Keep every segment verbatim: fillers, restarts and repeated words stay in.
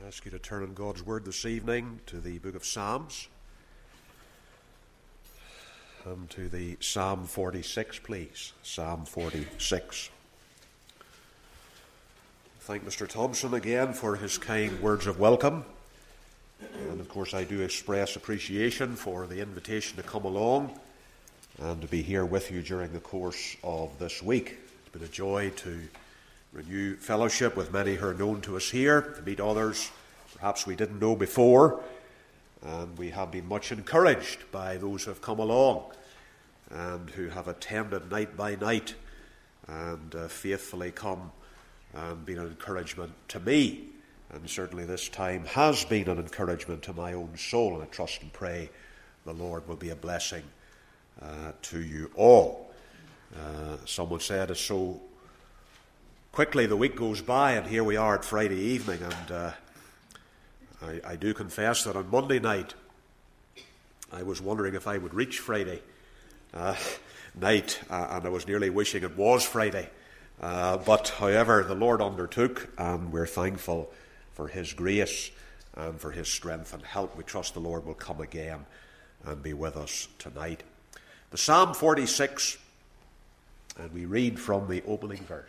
I ask you to turn in God's Word this evening to the book of Psalms and to the Psalm forty-six, please. Psalm forty-six. Thank Mister Thompson again for his kind words of welcome. And of course I do express appreciation for the invitation to come along and to be here with you during the course of this week. It's been a joy to renew fellowship with many who are known to us here, to meet others perhaps we didn't know before, and we have been much encouraged by those who have come along and who have attended night by night and uh, faithfully come and been an encouragement to me, and certainly this time has been an encouragement to my own soul, and I trust and pray the Lord will be a blessing uh, to you all. Uh, someone said it's so quickly the week goes by, and here we are at Friday evening, and uh, I, I do confess that on Monday night I was wondering if I would reach Friday uh, night, uh, and I was nearly wishing it was Friday. Uh, but however, the Lord undertook, and we're thankful for His grace and for His strength and help. We trust the Lord will come again and be with us tonight. The Psalm forty-six, and we read from the opening verse.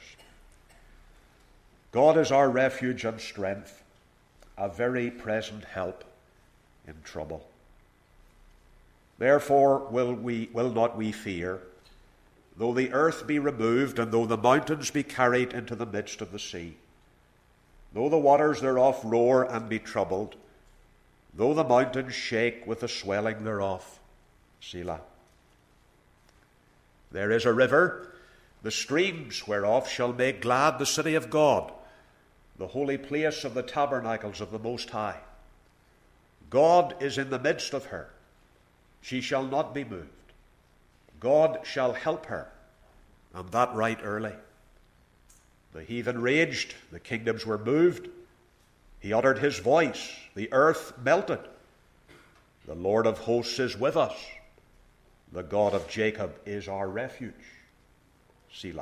God is our refuge and strength, a very present help in trouble. Therefore will we will not we fear, though the earth be removed, and though the mountains be carried into the midst of the sea, though the waters thereof roar and be troubled, though the mountains shake with the swelling thereof. Selah. There is a river, the streams whereof shall make glad the city of God, the holy place of the tabernacles of the Most High. God is in the midst of her. She shall not be moved. God shall help her, and that right early. The heathen raged, the kingdoms were moved. He uttered his voice, the earth melted. The Lord of hosts is with us. The God of Jacob is our refuge. Selah.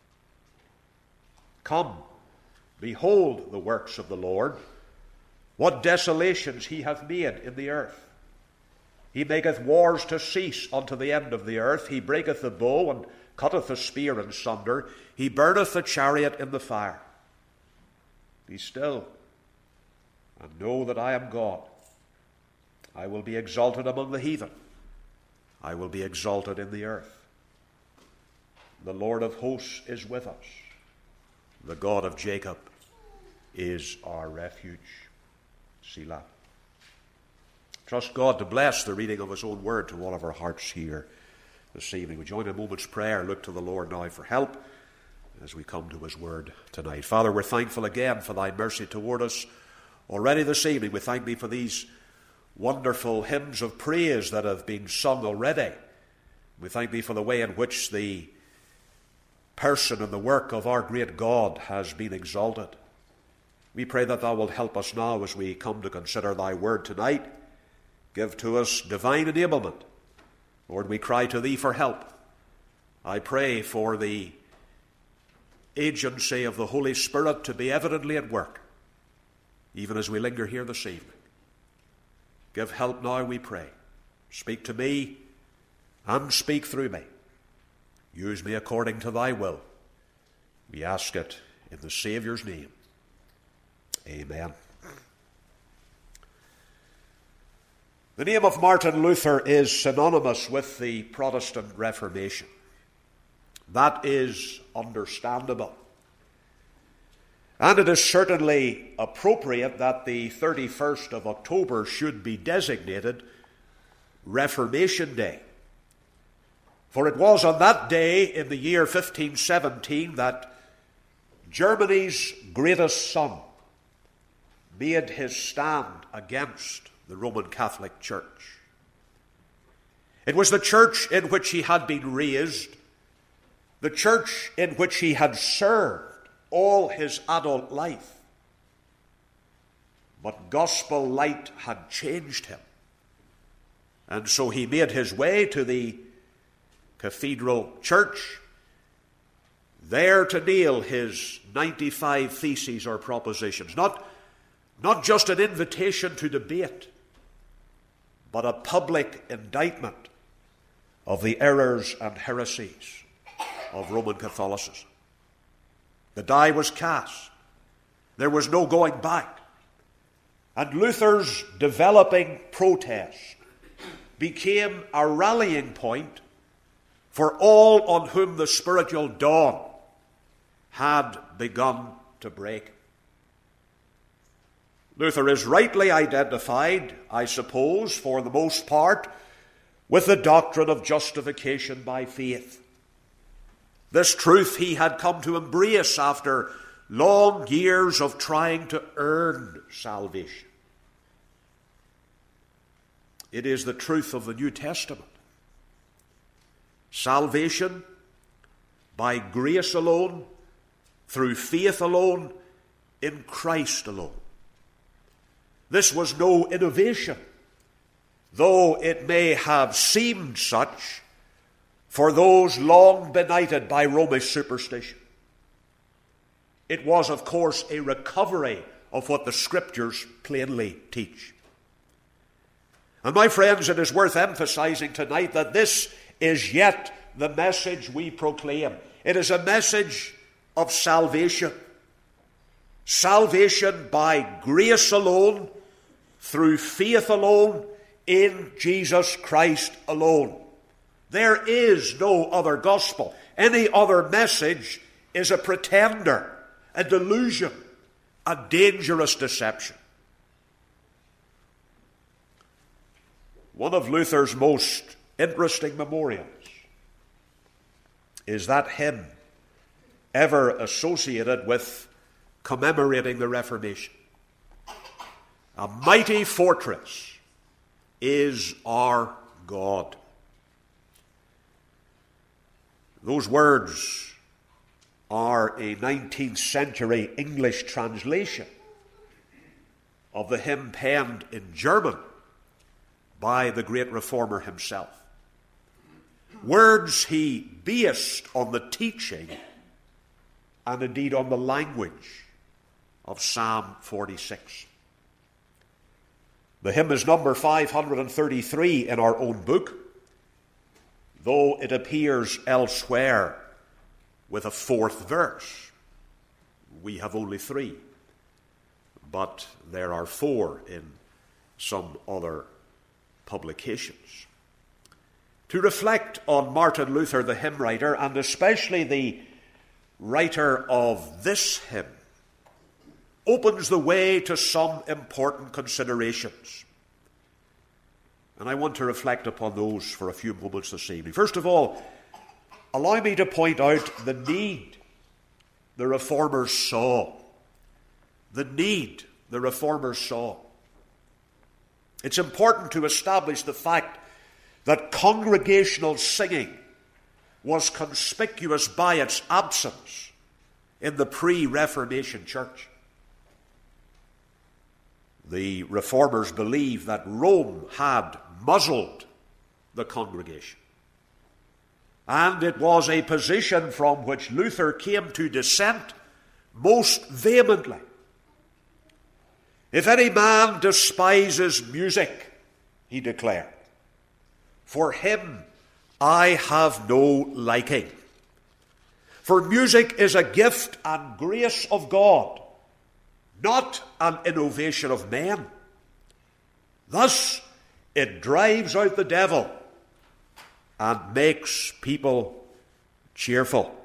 Come, behold the works of the Lord, what desolations he hath made in the earth. He maketh wars to cease unto the end of the earth. He breaketh the bow and cutteth the spear in sunder. He burneth the chariot in the fire. Be still, and know that I am God. I will be exalted among the heathen. I will be exalted in the earth. The Lord of hosts is with us. The God of Jacob is our refuge. Selah. Trust God to bless the reading of His own word to all of our hearts here this evening. We join in a moment's prayer, look to the Lord now for help as we come to His word tonight. Father, we're thankful again for Thy mercy toward us already this evening. We thank Thee for these wonderful hymns of praise that have been sung already. We thank Thee for the way in which the person and the work of our great God has been exalted. We pray that Thou wilt help us now as we come to consider Thy word tonight. Give to us divine enablement. Lord, we cry to Thee for help. I pray for the agency of the Holy Spirit to be evidently at work, even as we linger here this evening. Give help now, we pray. Speak to me and speak through me. Use me according to Thy will. We ask it in the Saviour's name. Amen. The name of Martin Luther is synonymous with the Protestant Reformation. That is understandable. And it is certainly appropriate that the thirty-first of October should be designated Reformation Day. For it was on that day in the year fifteen seventeen that Germany's greatest son made his stand against the Roman Catholic Church. It was the church in which he had been raised, the church in which he had served all his adult life. But gospel light had changed him, and so he made his way to the cathedral church, there to nail his ninety-five theses or propositions, not Not just an invitation to debate, but a public indictment of the errors and heresies of Roman Catholicism. The die was cast. There was no going back. And Luther's developing protest became a rallying point for all on whom the spiritual dawn had begun to break. Luther is rightly identified, I suppose, for the most part, with the doctrine of justification by faith. This truth he had come to embrace after long years of trying to earn salvation. It is the truth of the New Testament. Salvation by grace alone, through faith alone, in Christ alone. This was no innovation, though it may have seemed such for those long benighted by Romish superstition. It was, of course, a recovery of what the Scriptures plainly teach. And my friends, it is worth emphasizing tonight that this is yet the message we proclaim. It is a message of salvation. Salvation by grace alone, through faith alone, in Jesus Christ alone. There is no other gospel. Any other message is a pretender, a delusion, a dangerous deception. One of Luther's most interesting memorials is that hymn ever associated with commemorating the Reformation. A mighty fortress is our God. Those words are a nineteenth century English translation of the hymn penned in German by the great reformer himself. Words he based on the teaching and indeed on the language of Psalm forty-six. The hymn is number five hundred thirty-three in our own book, though it appears elsewhere with a fourth verse. We have only three, but there are four in some other publications. To reflect on Martin Luther, the hymn writer, and especially the writer of this hymn, opens the way to some important considerations. And I want to reflect upon those for a few moments this evening. First of all, allow me to point out the need the reformers saw. The need the reformers saw. It's important to establish the fact that congregational singing was conspicuous by its absence in the pre-Reformation church. The reformers believed that Rome had muzzled the congregation. And it was a position from which Luther came to dissent most vehemently. If any man despises music, he declared, for him I have no liking. For music is a gift and grace of God, not an innovation of men. Thus, it drives out the devil and makes people cheerful.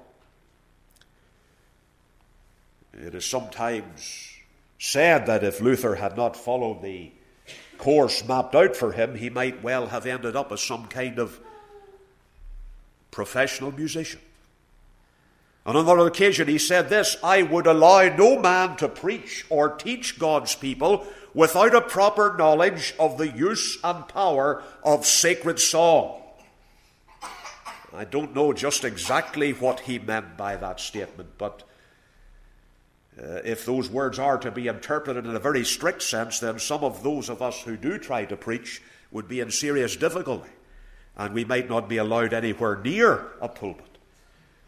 It is sometimes said that if Luther had not followed the course mapped out for him, he might well have ended up as some kind of professional musician. On another occasion he said this, I would allow no man to preach or teach God's people without a proper knowledge of the use and power of sacred song. I don't know just exactly what he meant by that statement, but uh, if those words are to be interpreted in a very strict sense, then some of those of us who do try to preach would be in serious difficulty, and we might not be allowed anywhere near a pulpit.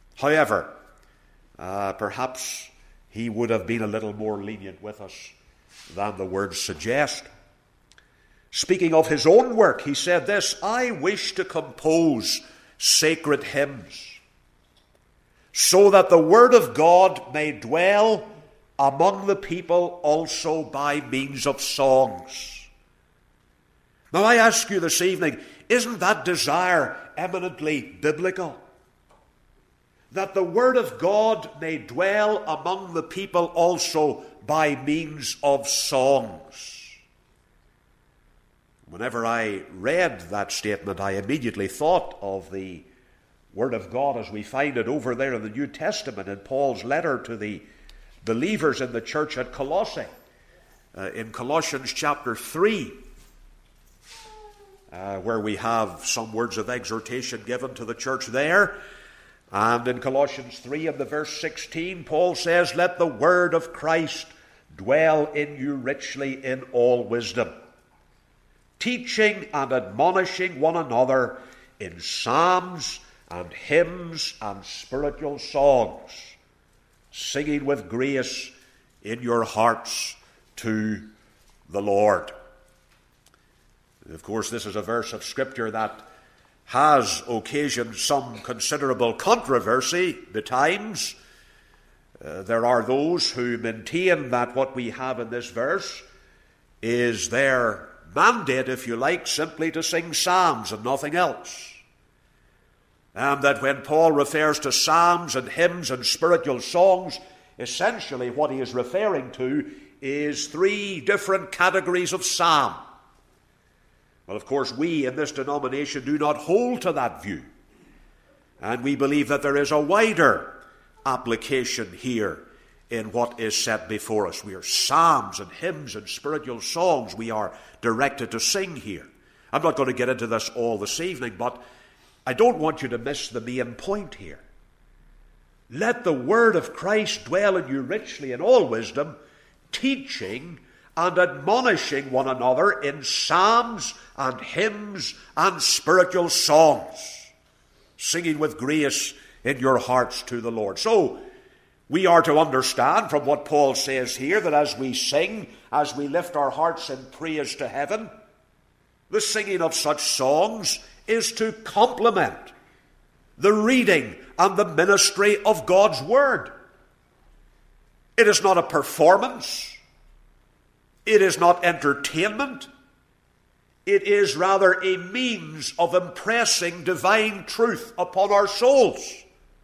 However, uh, perhaps he would have been a little more lenient with us than the words suggest. Speaking of his own work, he said this, "I wish to compose sacred hymns, so that the word of God may dwell among the people also by means of songs." Now I ask you this evening, isn't that desire eminently biblical? That the word of God may dwell among the people also by means of songs. Whenever I read that statement, I immediately thought of the word of God as we find it over there in the New Testament in Paul's letter to the believers in the church at Colossae. Uh, in Colossians chapter three, uh, where we have some words of exhortation given to the church there. And in Colossians three and the verse sixteen, Paul says, "Let the word of Christ dwell in you richly in all wisdom, teaching and admonishing one another in psalms and hymns and spiritual songs, singing with grace in your hearts to the Lord." Of course, this is a verse of Scripture that has occasioned some considerable controversy betimes. Uh, there are those who maintain that what we have in this verse is their mandate, if you like, simply to sing psalms and nothing else. And that when Paul refers to psalms and hymns and spiritual songs, essentially what he is referring to is three different categories of psalm. Well, of course, we in this denomination do not hold to that view. And we believe that there is a wider application here in what is set before us. We are psalms and hymns and spiritual songs we are directed to sing here. I'm not going to get into this all this evening, but I don't want you to miss the main point here. Let the word of Christ dwell in you richly in all wisdom, teaching and admonishing one another in psalms and hymns and spiritual songs, singing with grace in your hearts to the Lord. So, we are to understand from what Paul says here that as we sing, as we lift our hearts in praise to heaven, the singing of such songs is to complement the reading and the ministry of God's Word. It is not a performance. It is not entertainment. It is rather a means of impressing divine truth upon our souls.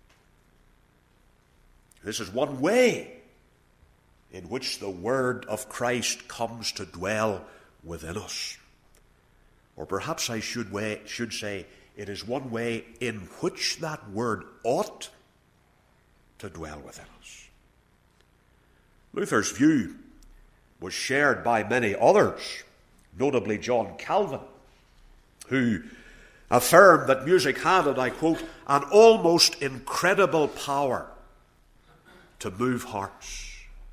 This is one way in which the word of Christ comes to dwell within us. Or perhaps I should, way, should say, it is one way in which that word ought to dwell within us. Luther's view was shared by many others, notably John Calvin, who affirmed that music had, and I quote, an almost incredible power to move hearts.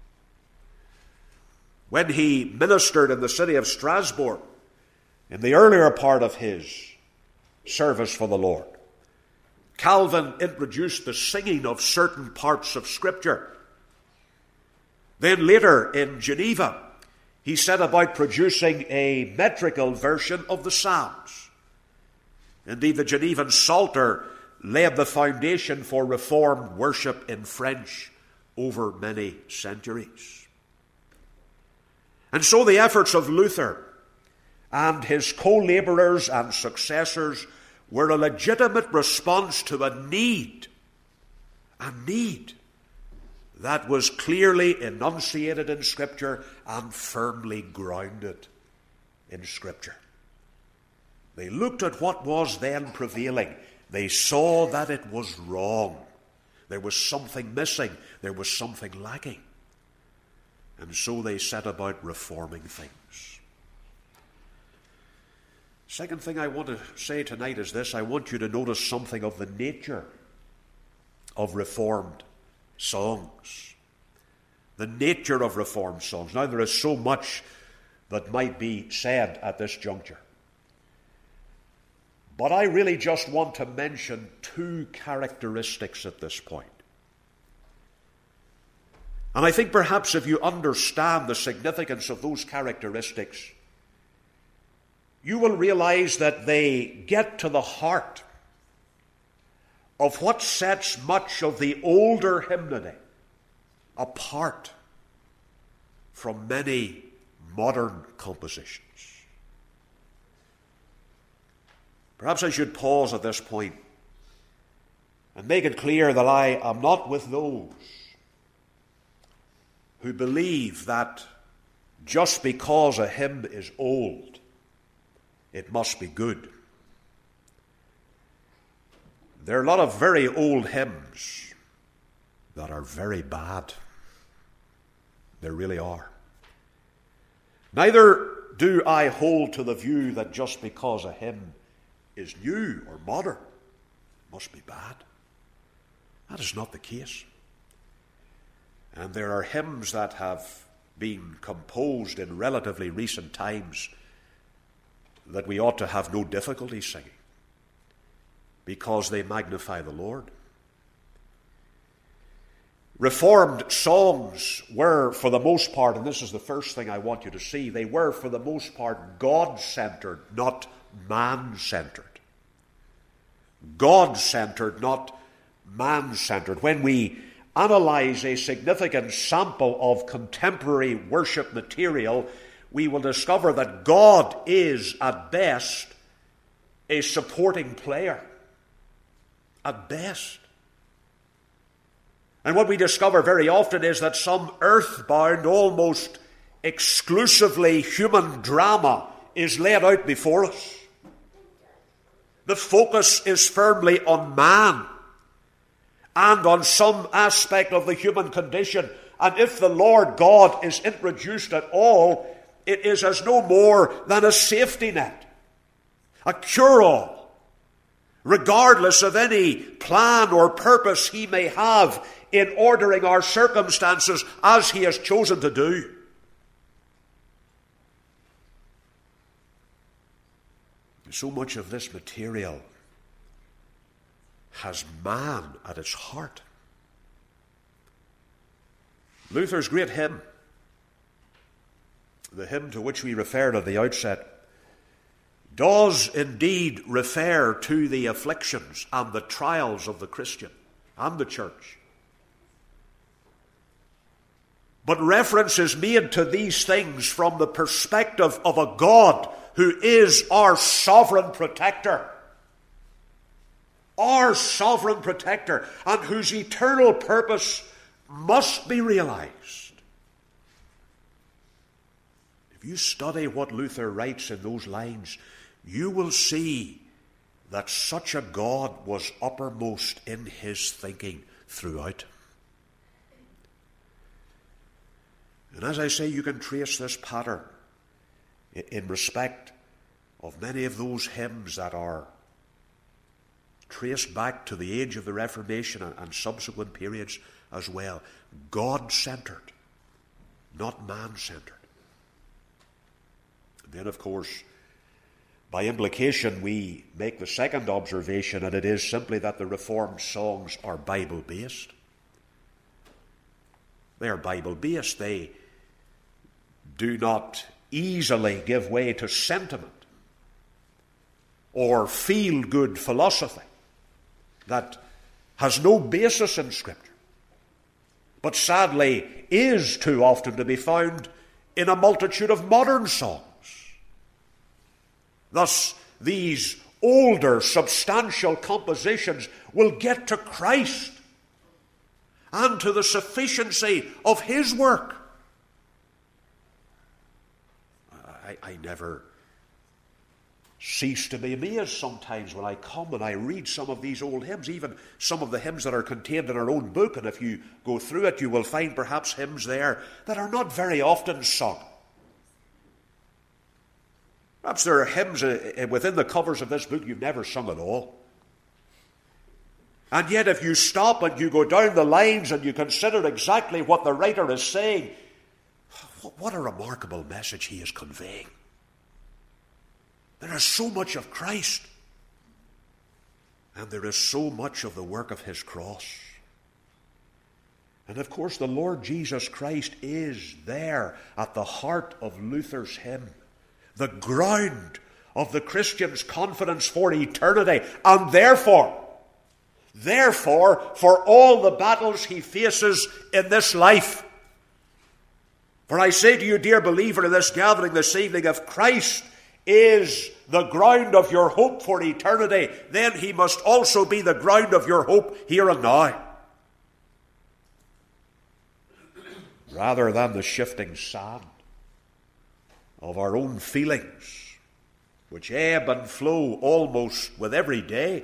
When he ministered in the city of Strasbourg, in the earlier part of his service for the Lord, Calvin introduced the singing of certain parts of Scripture. Then later in Geneva, he set about producing a metrical version of the Psalms. Indeed, the Genevan Psalter laid the foundation for Reformed worship in French over many centuries. And so the efforts of Luther and his co-laborers and successors were a legitimate response to a need, a need that was clearly enunciated in Scripture and firmly grounded in Scripture. They looked at what was then prevailing. They saw that it was wrong. There was something missing. There was something lacking. And so they set about reforming things. Second thing I want to say tonight is this. I want you to notice something of the nature of Reformed songs. The nature of Reformed songs. Now, there is so much that might be said at this juncture. But I really just want to mention two characteristics at this point. And I think perhaps if you understand the significance of those characteristics, you will realize that they get to the heart of what sets much of the older hymnody apart from many modern compositions. Perhaps I should pause at this point and make it clear that I am not with those who believe that just because a hymn is old, it must be good. There are a lot of very old hymns that are very bad. There really are. Neither do I hold to the view that just because a hymn is new or modern, it must be bad. That is not the case. And there are hymns that have been composed in relatively recent times that we ought to have no difficulty singing because they magnify the Lord. Reformed songs were, for the most part, and this is the first thing I want you to see, they were, for the most part, God-centered, not man-centered. God-centered, not man-centered. When we analyze a significant sample of contemporary worship material, we will discover that God is, at best, a supporting player. At best. And what we discover very often is that some earthbound, almost exclusively human drama is laid out before us. The focus is firmly on man and on some aspect of the human condition. And if the Lord God is introduced at all, it is as no more than a safety net, a cure-all, regardless of any plan or purpose he may have in ordering our circumstances as he has chosen to do. So much of this material has man at its heart. Luther's great hymn, the hymn to which we referred at the outset, does indeed refer to the afflictions and the trials of the Christian and the church. But reference is made to these things from the perspective of a God who is our sovereign protector. Our sovereign protector, and whose eternal purpose must be realized. If you study what Luther writes in those lines, you will see that such a God was uppermost in his thinking throughout. And as I say, you can trace this pattern in respect of many of those hymns that are traced back to the age of the Reformation and subsequent periods as well. God-centered, not man-centered. And then, of course, by implication, we make the second observation, and it is simply that the Reformed songs are Bible-based. They are Bible-based. They do not easily give way to sentiment or feel-good philosophy that has no basis in Scripture, but sadly is too often to be found in a multitude of modern songs. Thus, these older, substantial compositions will get to Christ and to the sufficiency of his work. I, I never cease to be amazed sometimes when I come and I read some of these old hymns, even some of the hymns that are contained in our own book, and if you go through it, you will find perhaps hymns there that are not very often sung. Perhaps there are hymns within the covers of this book you've never sung at all. And yet if you stop and you go down the lines and you consider exactly what the writer is saying, what a remarkable message he is conveying. There is so much of Christ, and there is so much of the work of his cross. And of course the Lord Jesus Christ is there at the heart of Luther's hymn, the ground of the Christian's confidence for eternity, and therefore, therefore, for all the battles he faces in this life. For I say to you, dear believer, in this gathering this evening, if Christ is the ground of your hope for eternity, then he must also be the ground of your hope here and now. Rather than the shifting sand of our own feelings, which ebb and flow almost with every day.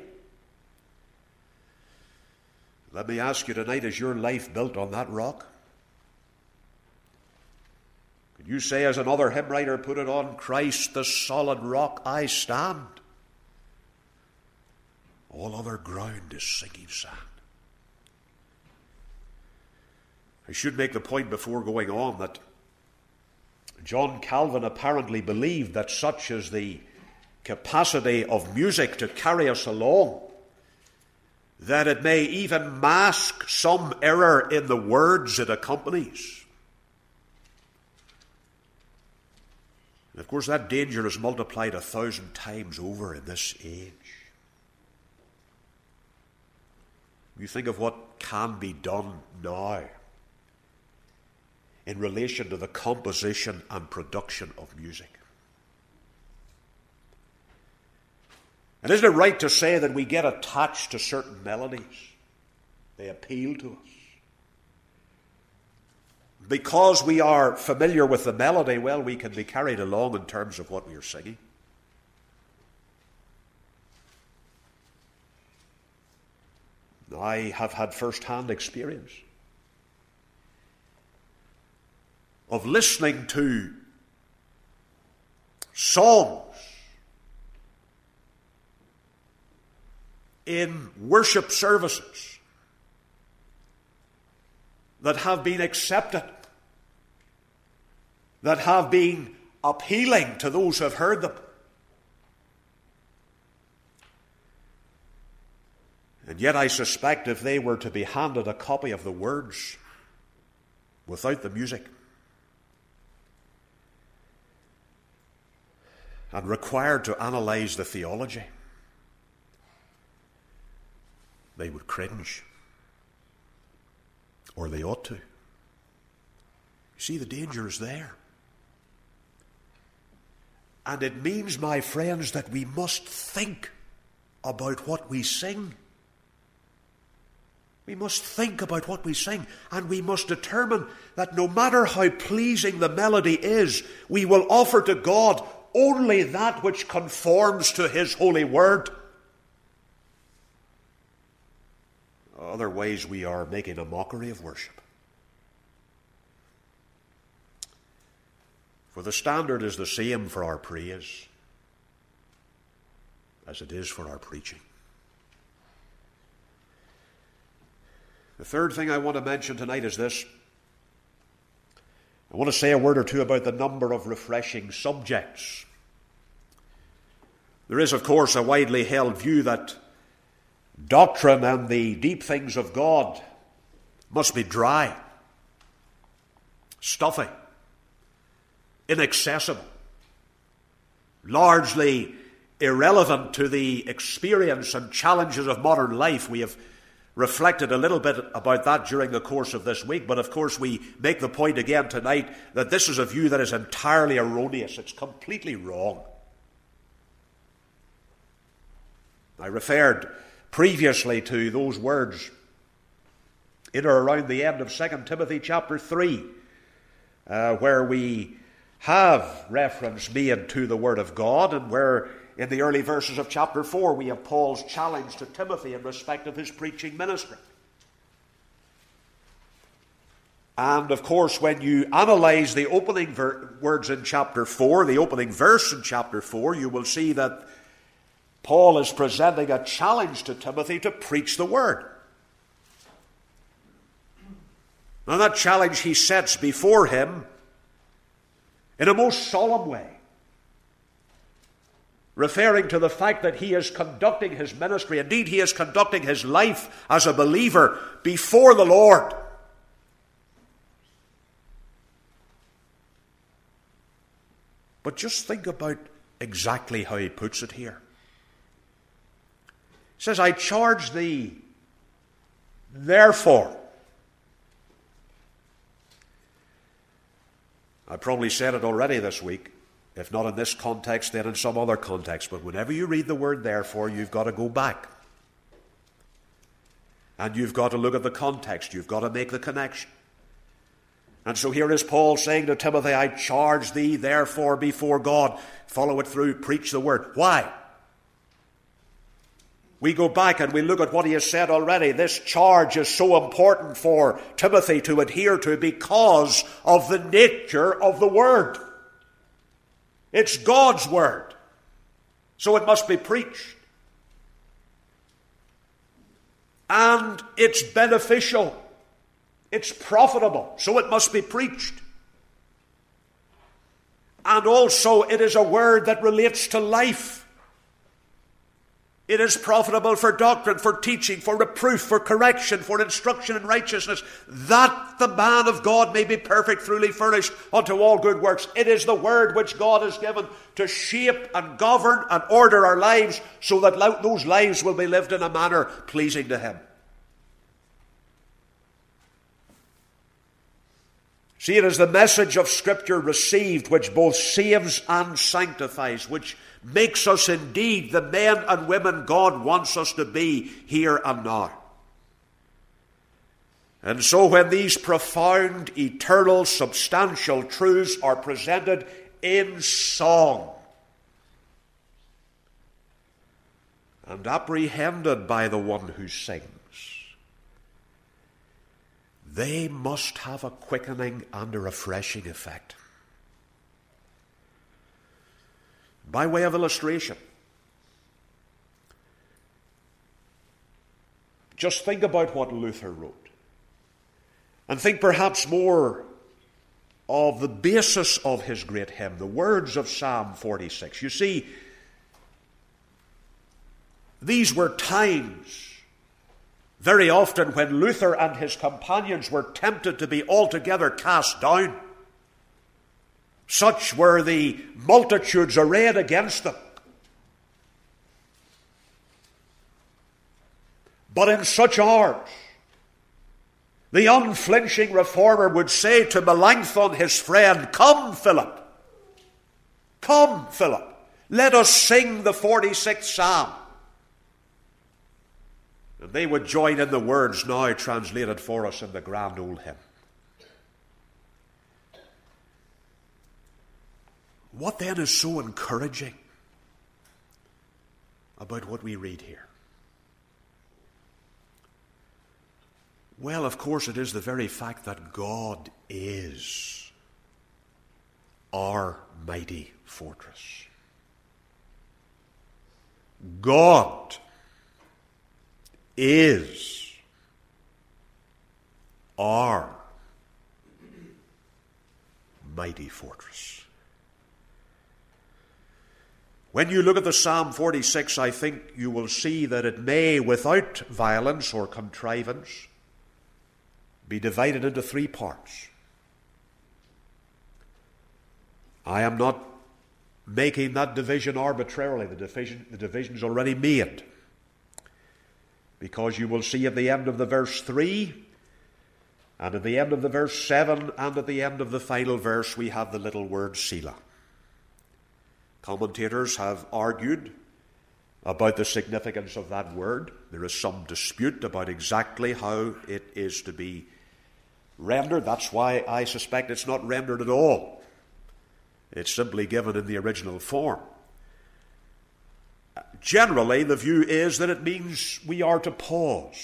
Let me ask you tonight, is your life built on that rock? Could you say, as another hymn writer put it, on Christ the solid rock I stand? All other ground is sinking sand. I should make the point before going on that John Calvin apparently believed that such is the capacity of music to carry us along, that it may even mask some error in the words it accompanies. And of course, that danger is multiplied a thousand times over in this age. You think of what can be done now in relation to the composition and production of music. And isn't it right to say that we get attached to certain melodies? They appeal to us. Because we are familiar with the melody, well, we can be carried along in terms of what we are singing. I have had first-hand experience of listening to songs in worship services that have been accepted, that have been appealing to those who have heard them. And yet I suspect if they were to be handed a copy of the words without the music and required to analyze the theology, they would cringe. Or they ought to. You see, the danger is there. And it means, my friends, that we must think about what we sing. We must think about what we sing, and we must determine that no matter how pleasing the melody is, we will offer to God only that which conforms to His holy word. Otherwise, we are making a mockery of worship. For the standard is the same for our praise as it is for our preaching. The third thing I want to mention tonight is this. I want to say a word or two about the number of refreshing subjects. There is, of course, a widely held view that doctrine and the deep things of God must be dry, stuffy, inaccessible, largely irrelevant to the experience and challenges of modern life. We have reflected a little bit about that during the course of this week, but of course we make the point again tonight that this is a view that is entirely erroneous. It's completely wrong. I referred previously to those words in or around the end of Second Timothy chapter three, uh, where we have reference made to the Word of God, and where in the early verses of chapter four we have Paul's challenge to Timothy in respect of his preaching ministry. And of course, when you analyze the opening ver- words in chapter four, the opening verse in chapter four, you will see that Paul is presenting a challenge to Timothy to preach the word. Now that challenge he sets before him in a most solemn way, referring to the fact that he is conducting his ministry, indeed he is conducting his life as a believer before the Lord, But just think about exactly how he puts it here. He says, I charge thee, therefore. I probably said it already this week, if not in this context, then in some other context. But whenever you read the word therefore, you've got to go back. And you've got to look at the context. You've got to make the connection. And so here is Paul saying to Timothy, I charge thee therefore before God. Follow it through, preach the word. Why? We go back and we look at what he has said already. This charge is so important for Timothy to adhere to because of the nature of the word. It's God's word, so it must be preached. And it's beneficial. It's profitable, so it must be preached. And also it is a word that relates to life. It is profitable for doctrine, for teaching, for reproof, for correction, for instruction in righteousness, that the man of God may be perfect, truly furnished unto all good works. It is the word which God has given to shape and govern and order our lives so that those lives will be lived in a manner pleasing to him. See, it is the message of Scripture received which both saves and sanctifies, which makes us indeed the men and women God wants us to be here and now. And so when these profound, eternal, substantial truths are presented in song and apprehended by the one who sings, they must have a quickening and a refreshing effect. By way of illustration, just think about what Luther wrote. And think perhaps more of the basis of his great hymn, the words of Psalm forty-six. You see, these were times very often when Luther and his companions were tempted to be altogether cast down. Such were the multitudes arrayed against them. But in such hours, the unflinching reformer would say to Melanchthon, his friend, Come, Philip, come, Philip, let us sing the forty-sixth Psalm. And they would join in the words now translated for us in the grand old hymn. What then is so encouraging about what we read here? Well, of course, it is the very fact that God is our mighty fortress. God is our mighty fortress. When you look at the Psalm forty-six, I think you will see that it may, without violence or contrivance, be divided into three parts. I am not making that division arbitrarily. The division, the division is already made. Because you will see at the end of the verse three, and at the end of the verse seven, and at the end of the final verse, we have the little word Selah. Commentators have argued about the significance of that word. There is some dispute about exactly how it is to be rendered. That's why I suspect it's not rendered at all. It's simply given in the original form. Generally, the view is that it means we are to pause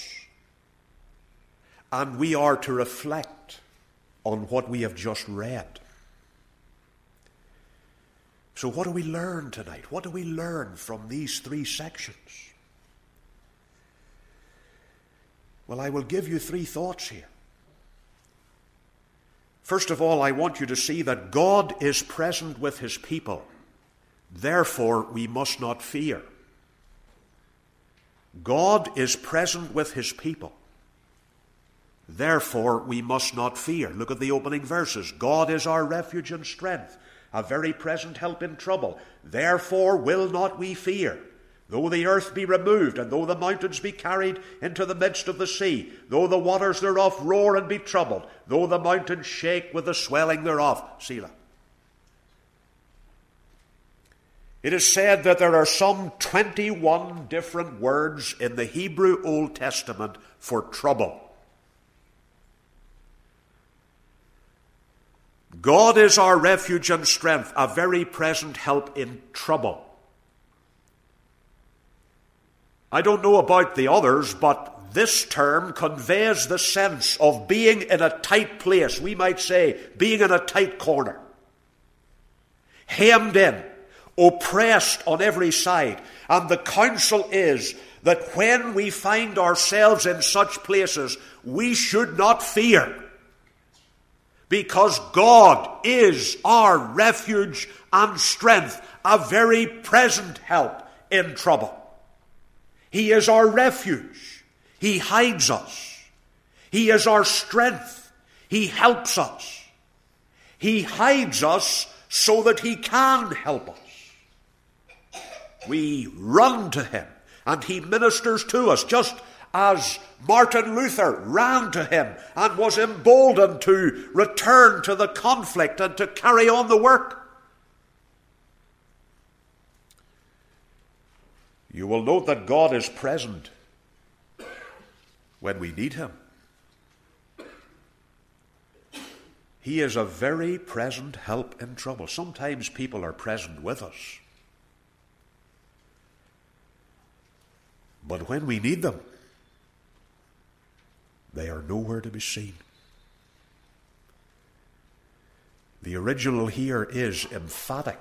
and we are to reflect on what we have just read. So what do we learn tonight? What do we learn from these three sections? Well, I will give you three thoughts here. First of all, I want you to see that God is present with his people. Therefore, we must not fear. God is present with his people. Therefore, we must not fear. Look at the opening verses. God is our refuge and strength, a very present help in trouble. Therefore will not we fear, though the earth be removed, and though the mountains be carried into the midst of the sea, though the waters thereof roar and be troubled, though the mountains shake with the swelling thereof. Selah. It is said that there are some twenty-one different words in the Hebrew Old Testament for trouble. God is our refuge and strength, a very present help in trouble. I don't know about the others, but this term conveys the sense of being in a tight place. We might say being in a tight corner, hemmed in, oppressed on every side. And the counsel is that when we find ourselves in such places, we should not fear, because God is our refuge and strength, a very present help in trouble. He is our refuge. He hides us. He is our strength. He helps us. He hides us so that He can help us. We run to Him and He ministers to us, just as Martin Luther ran to Him and was emboldened to return to the conflict and to carry on the work. You will note that God is present when we need Him. He is a very present help in trouble. Sometimes people are present with us, but when we need them, they are nowhere to be seen. The original here is emphatic,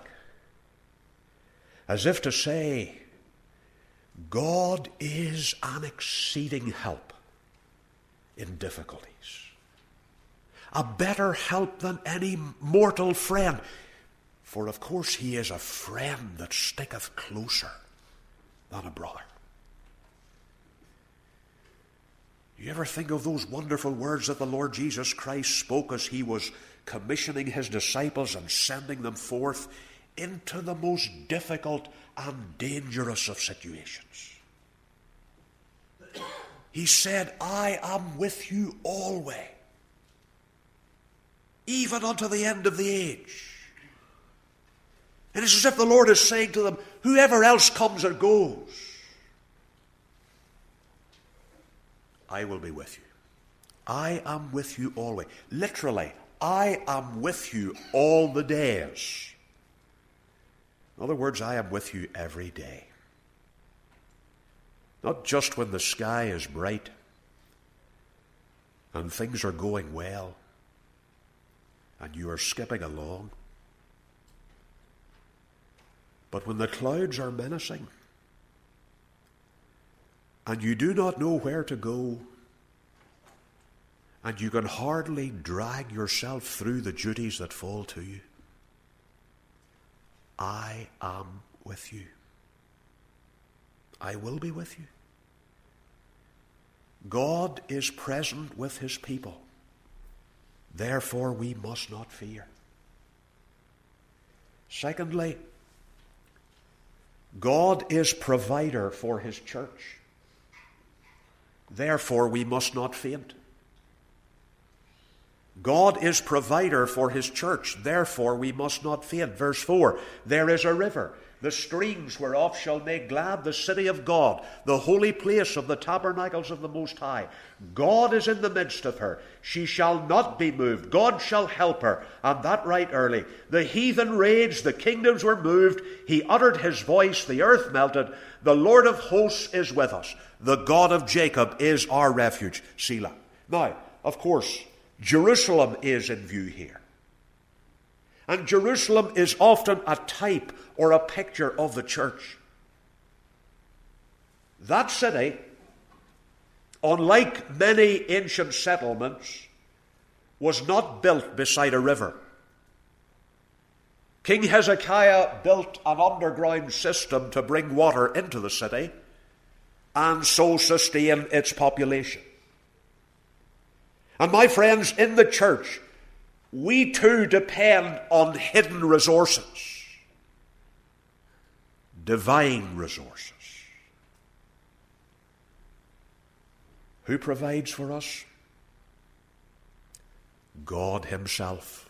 as if to say, God is an exceeding help in difficulties, a better help than any mortal friend. For of course He is a friend that sticketh closer than a brother. You ever think of those wonderful words that the Lord Jesus Christ spoke as He was commissioning His disciples and sending them forth into the most difficult and dangerous of situations? He said, I am with you always, even unto the end of the age. And it's as if the Lord is saying to them, whoever else comes or goes, I will be with you. I am with you always. Literally, I am with you all the days. In other words, I am with you every day. Not just when the sky is bright and things are going well and you are skipping along, but when the clouds are menacing and you do not know where to go, and you can hardly drag yourself through the duties that fall to you, I am with you. I will be with you. God is present with His people. Therefore, we must not fear. Secondly, God is provider for His church. Therefore, we must not faint. God is provider for His church. Therefore, we must not faint. Verse four, there is a river, the streams whereof shall make glad the city of God, the holy place of the tabernacles of the Most High. God is in the midst of her. She shall not be moved. God shall help her, and that right early. The heathen raged, the kingdoms were moved. He uttered His voice, the earth melted. The Lord of hosts is with us. The God of Jacob is our refuge. Selah. Now, of course, Jerusalem is in view here. And Jerusalem is often a type or a picture of the church. That city, unlike many ancient settlements, was not built beside a river. King Hezekiah built an underground system to bring water into the city and so sustain its population. And my friends, in the church, we too depend on hidden resources, divine resources. Who provides for us? God himself.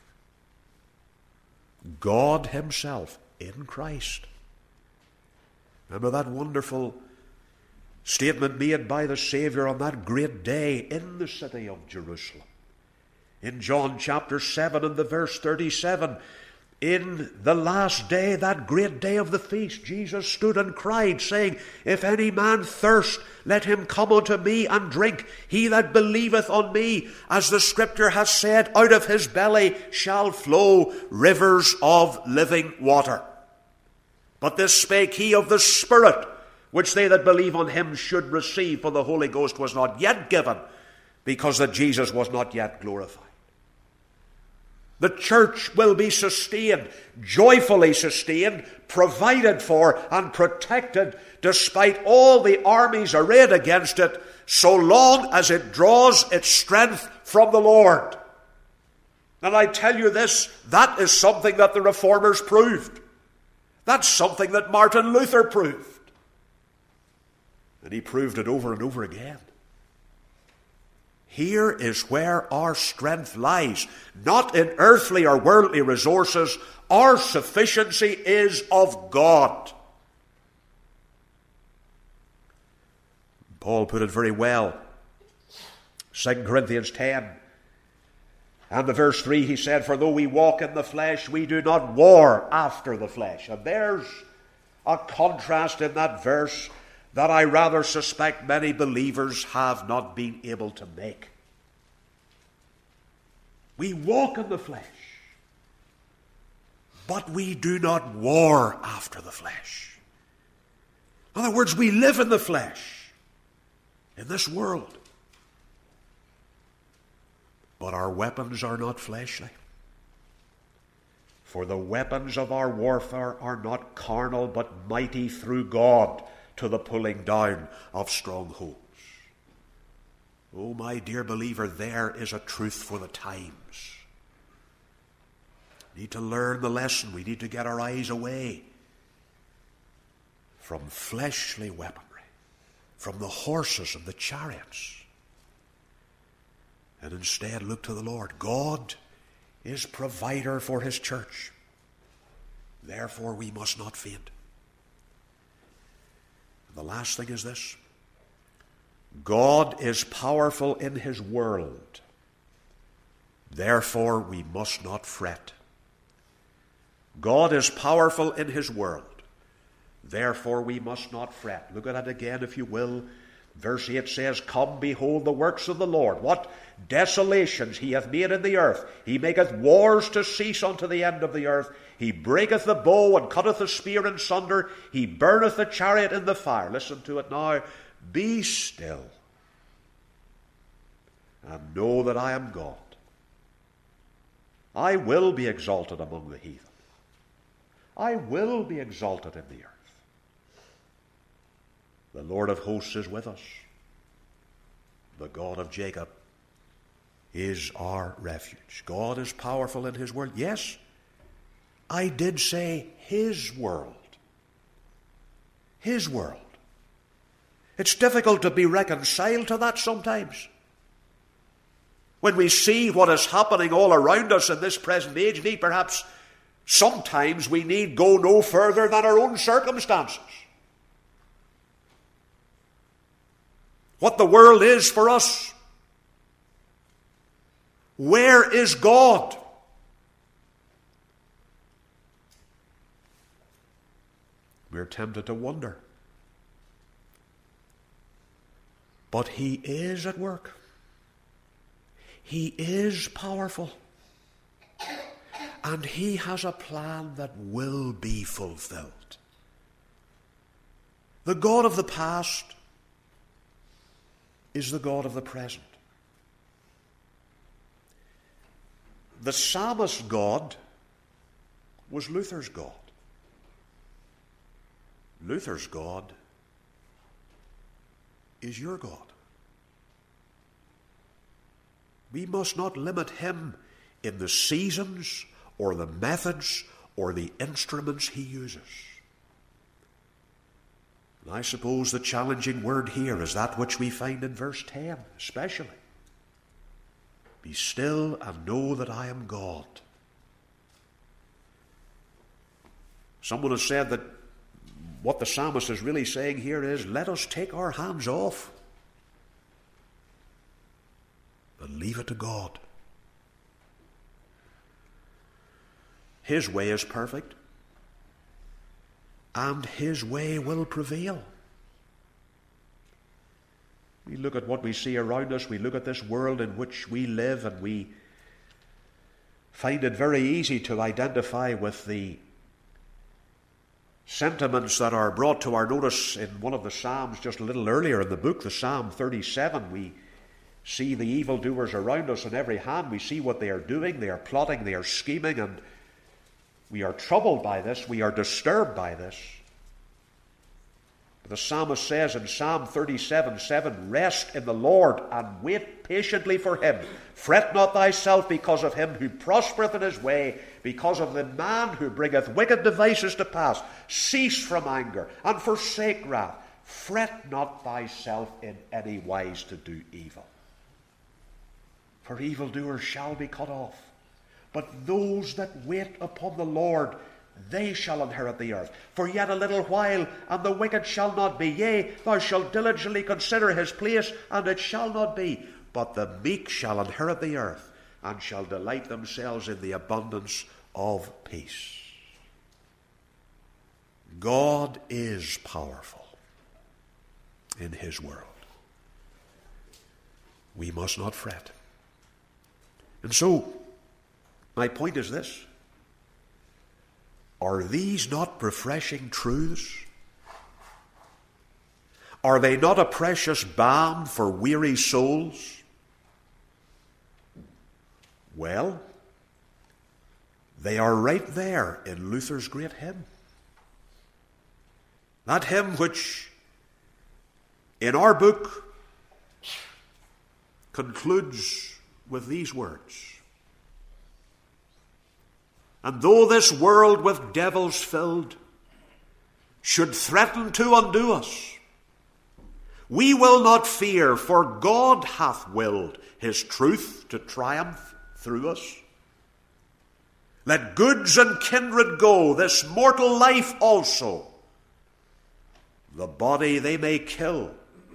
God himself in Christ. Remember that wonderful statement made by the Saviour on that great day in the city of Jerusalem. In John chapter seven and the verse thirty-seven, in the last day, that great day of the feast, Jesus stood and cried, saying, If any man thirst, let him come unto me and drink. He that believeth on me, as the Scripture has said, out of his belly shall flow rivers of living water. But this spake he of the Spirit, which they that believe on him should receive, for the Holy Ghost was not yet given, because that Jesus was not yet glorified. The church will be sustained, joyfully sustained, provided for and protected, despite all the armies arrayed against it, so long as it draws its strength from the Lord. And I tell you this, that is something that the Reformers proved. That's something that Martin Luther proved. And he proved it over and over again. Here is where our strength lies, not in earthly or worldly resources. Our sufficiency is of God. Paul put it very well. Second Corinthians ten and the verse three, he said, For though we walk in the flesh, we do not war after the flesh. And there's a contrast in that verse that I rather suspect many believers have not been able to make. We walk in the flesh, but we do not war after the flesh. In other words, we live in the flesh, in this world. But our weapons are not fleshly. For the weapons of our warfare are not carnal, but mighty through God, to the pulling down of strongholds. Oh, my dear believer, there is a truth for the times. We need to learn the lesson. We need to get our eyes away from fleshly weaponry, from the horses and the chariots, and instead look to the Lord. God is provider for his church. Therefore, we must not faint. The last thing is this. God is powerful in his world. Therefore, we must not fret. God is powerful in his world. Therefore, we must not fret. Look at it again, if you will. Verse eight says, Come, behold the works of the Lord. What desolations he hath made in the earth. He maketh wars to cease unto the end of the earth. He breaketh the bow and cutteth the spear in sunder. He burneth the chariot in the fire. Listen to it now. Be still, and know that I am God. I will be exalted among the heathen. I will be exalted in the earth. The Lord of hosts is with us. The God of Jacob is our refuge. God is powerful in his world. Yes, I did say his world. His world. It's difficult to be reconciled to that sometimes. When we see what is happening all around us in this present age, indeed perhaps sometimes we need go no further than our own circumstances. What the world is for us. Where is God? We're tempted to wonder. But he is at work. He is powerful. And he has a plan that will be fulfilled. The God of the past is the God of the present. The psalmist's God was Luther's God. Luther's God is your God. We must not limit him in the seasons or the methods or the instruments he uses. And I suppose the challenging word here is that which we find in verse ten, especially. Be still and know that I am God. Someone has said that what the psalmist is really saying here is, let us take our hands off and leave it to God. His way is perfect, and his way will prevail. We look at what we see around us, we look at this world in which we live, and we find it very easy to identify with the sentiments that are brought to our notice in one of the Psalms just a little earlier in the book, the Psalm thirty-seven. We see the evildoers around us on every hand. We see what they are doing. They are plotting, they are scheming, and we are troubled by this. We are disturbed by this. But the psalmist says in Psalm thirty-seven seven, rest in the Lord and wait patiently for him. Fret not thyself because of him who prospereth in his way, because of the man who bringeth wicked devices to pass. Cease from anger and forsake wrath. Fret not thyself in any wise to do evil. For evildoers shall be cut off. But those that wait upon the Lord, they shall inherit the earth. For yet a little while, and the wicked shall not be. Yea, thou shalt diligently consider his place, and it shall not be. But the meek shall inherit the earth, and shall delight themselves in the abundance of peace. God is powerful in his world. We must not fret. And so, my point is this. Are these not refreshing truths? Are they not a precious balm for weary souls? Well, they are right there in Luther's great hymn. That hymn which, in our book, concludes with these words. And though this world with devils filled should threaten to undo us, we will not fear, for God hath willed his truth to triumph through us. Let goods and kindred go, this mortal life also. The body they may kill.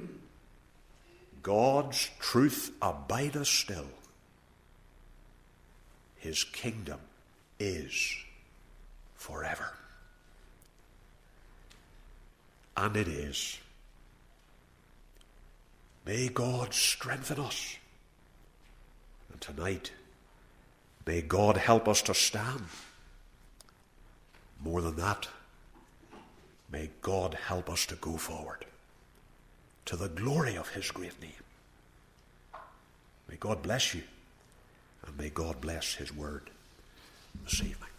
God's truth abideth still. His kingdom is forever. And it is. May God strengthen us. And tonight, may God help us to stand. More than that, may God help us to go forward to the glory of his great name. May God bless you, and may God bless his word this evening.